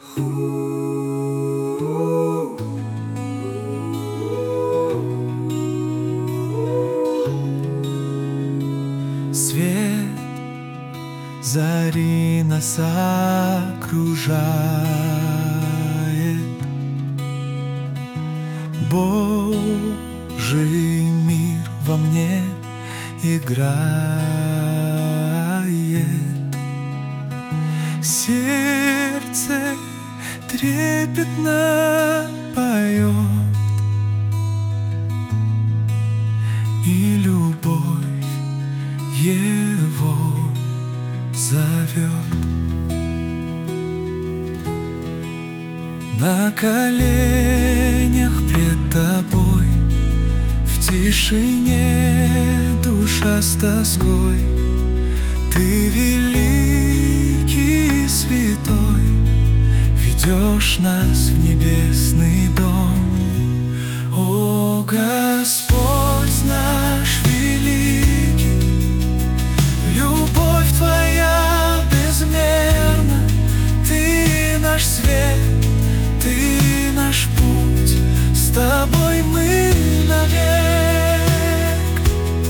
Свет зари нас окружает, Божий мир во мне играет. Сердце трепетно поет, и любовь его зовет. На коленях пред тобой, в тишине душа с тоской, ты великий и святой, ведешь нас в небесный дом. О, Господь наш великий, любовь Твоя безмерна, Ты наш свет, Ты наш путь, с Тобой мы навек.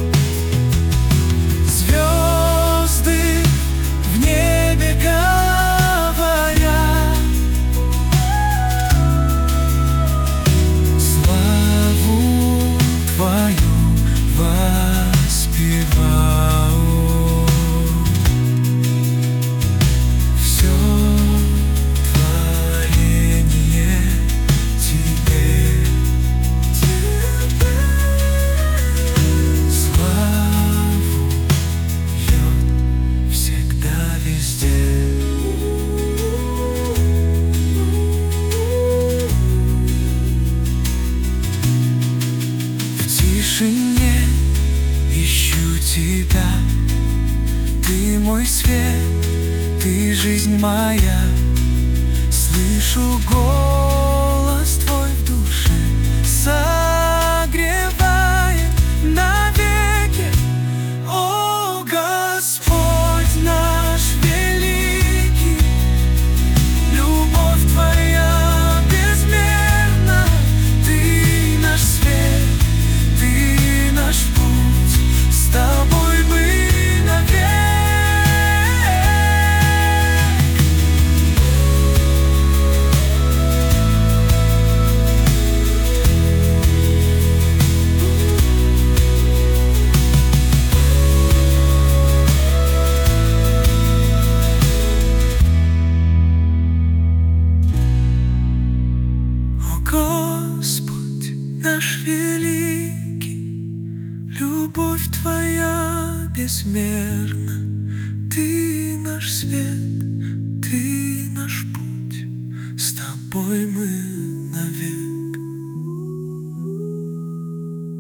Звезды в небе говорят славу Твою воспевают. Все творение Тебе славу льет всегда, везде. В тишине ищу Тебя, Ты мой свет, Ты жизнь моя. Слышу голос Твой в душе, согревает навеки. О, Господь наш великий, любовь Твоя безмерна, Ты наш свет, Ты наш путь, с Тобой мы навек. О, Господь наш великий, любовь Твоя безмерна, Ты наш свет, Ты наш путь, с Тобой мы навек.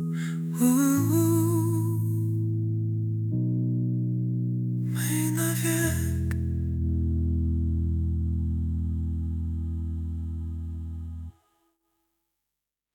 Мы навек.